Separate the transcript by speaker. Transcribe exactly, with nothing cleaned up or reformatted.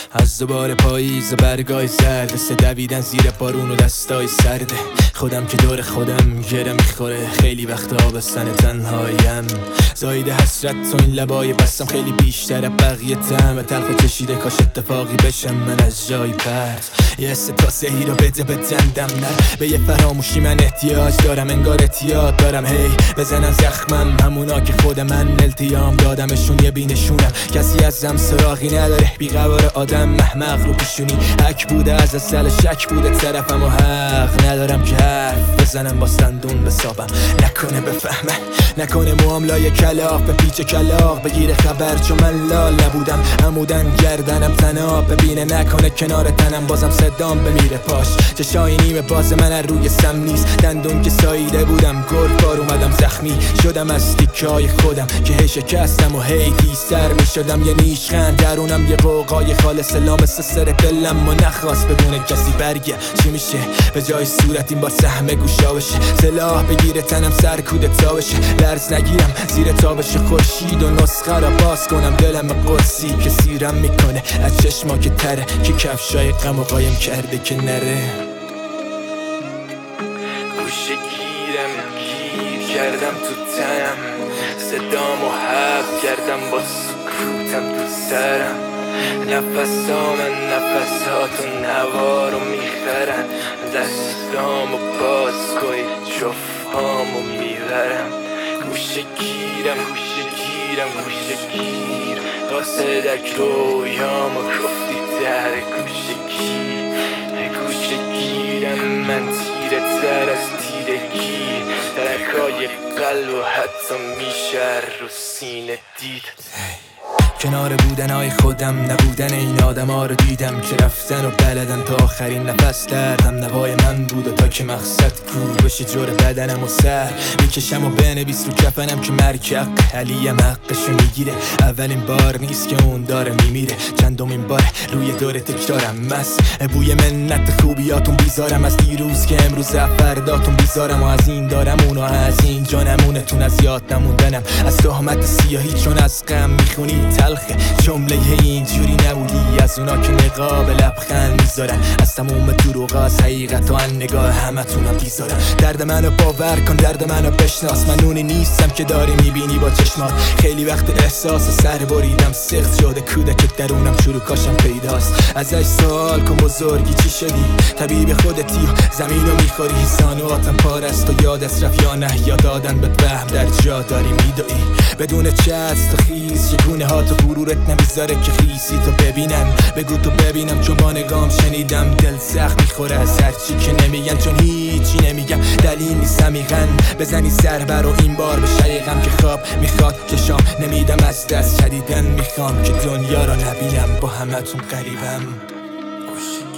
Speaker 1: از دوباره پاییز و برگای زرد، سه دویدن زیر بارون و دستای سرده. خودم که دور خودم گره میخوره، خیلی وقت آبستن تنهایم. زایده حسرت تو این لبای بستم خیلی بیشتره بقیه طعم تلخ و چشیده، کاش اتفاقی بشم من از جای پرت. یه حس تاسهی رو بده به دندم، نه به یه فراموشی من احتیاج دارم، انگار اعتیاد دارم هی بزنن زخمم همونا که خود من التیام دادمشون. یه بینشونم کسی ازم سراغی نداره، بیقوار آدم محمق رو پیشونی حک بوده، از اصل شک بوده طرفم و حق ندارم که حرف بزنم با دندون بسابم. نکنه بفهمه، نکنه موام لای کلاق به پیچ کلاق بگیره خبر، چون من لال نبودم عمودن گردنم تناب ببینه، نکنه کنار تنم بازم صدام بمیره پاش. چشای نیمه باز من از روی سم نیست، دندون که ساییده بودم گرگ بار اومدم زخمی شدم از تیکای خودم که هی شکستم و هی دیستر می شدم. یه نیشخند درونم یه قوقای خالص لامس سر دلم و نخواست بدون کسی برگه چی میشه به جای صورت این بار سهم گوشا بشه، سلاح بگیره تنم سر کوده تا بشه، لرز نگیرم زیر تابش خورشید و نسخه را باز کنم دلم قرصی که سیرم میکنه از چشما که تره، که کفشای غم و قایم کرده که نره. گوشه گیرم گیر کردم تو تنم، صدامو حب کردم با سکوتم تو سرم. نفسا من نفساتو نوارو میخرن، دستامو باز کنی جفامو میبرم. گوشه گیرم گوشه گیرم گوشه گیر، قاصدک رویامو گفتی در گوشه گیر. گوشه گیرم من تیره تر از تیرگی، ترکای قلب و حتی میشه رو سینه دید. کنار بودن های خودم نبودن این آدم ها رو دیدم که رفتن و بلدن تا آخرین نفس دردم نوای من بود و تا که مقصد کو بشه جور بدنم و سر میکشم و بنویس رو کفنم که مرگ حق علیم حقشو میگیره. اولین بار نیست که اون داره میمیره، چندمین بار روی دور تکرارم مس بوی منت خوبیاتون بیزارم، از دیروز که امروز فرداتون بیزارم، و از این دارم اونو از این جانمونتون از یاد نموندنم، از تهمت سیاهی چون از غم میخونی تلخه جمله اینجوری نبودی، از اونا که نقاب لبخند میذارن، از تموم دروغ از حقیقت و ان نگاه همتونم بیزارم. درد منو باور کن، درد منو بشناس، من اونی نیستم که داری میبینی با چشمات. خیلی وقت احساس سر بریدم، سخت شده کودک درونم شروع کاشم پیداست. ازش سوال کن بزرگی چی شدی، طبیب خودتی و زمینو میخوری، زانواتم پارست و یادت رفت یا نه، یا دادن به وهم در جا داری میدوی بدون چست و خیز، چگونه ها تو غرورت نمیذاره که خیسی تو ببینم. بگو تو ببینم چون با نگام شنیدم دل سخت میخوره از هرچی که نمیگن، چون هیچی نمیگم دلیل نیست عمیقاً بزنی سر بر و این بار به شریقم که خواب میخواد که شام نمیدم، از دست شدیدن میخوام که دنیا رو نبینم با همتون قریبم.